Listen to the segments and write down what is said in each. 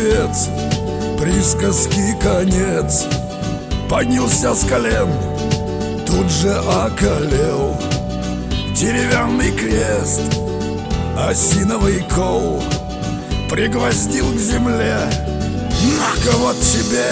отец, присказки конец. Поднялся с колен, тут же околел. Деревянный крест, осиновый кол пригвоздил к земле. На-ка вот тебе!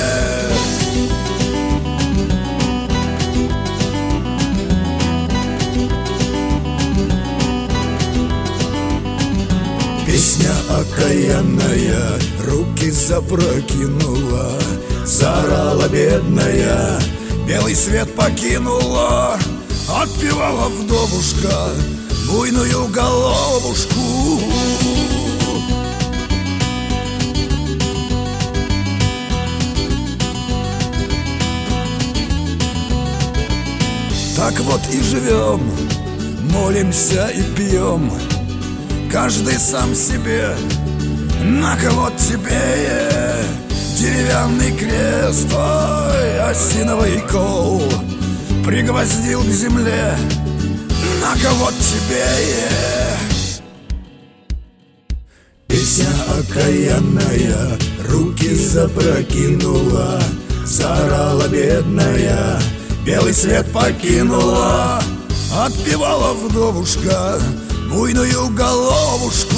Песня окаянная руки запрокинула, заорала бедная, белый свет покинула. Отпевала вдовушка буйную головушку. Так вот и живем, молимся и пьем, каждый сам себе. На-ка вот тебе деревянный крест, ой, осиновый кол пригвоздил к земле. На-ка вот тебе Песня окаянная руки запрокинула, заорала бедная, белый свет покинула. Отпевала вдовушка буйную головушку.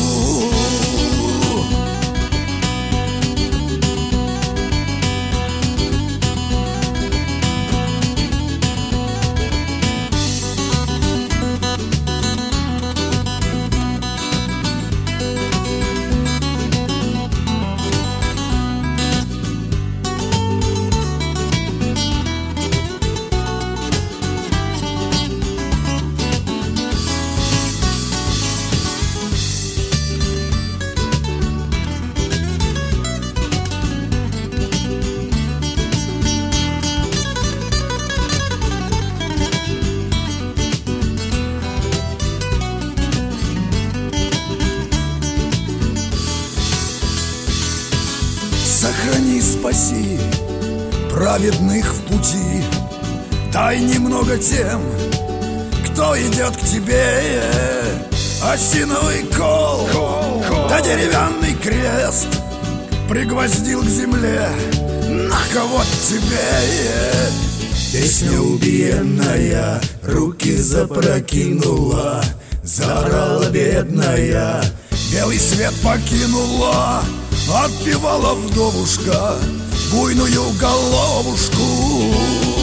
Сохрани, спаси праведных в пути, дай немного тем, кто идет к тебе. Осиновый кол, да деревянный крест пригвоздил к земле. На-ка вот тебе Песня убиенная руки запрокинула, заорала бедная, белый свет покинула. Отпевала вдовушка буйную головушку.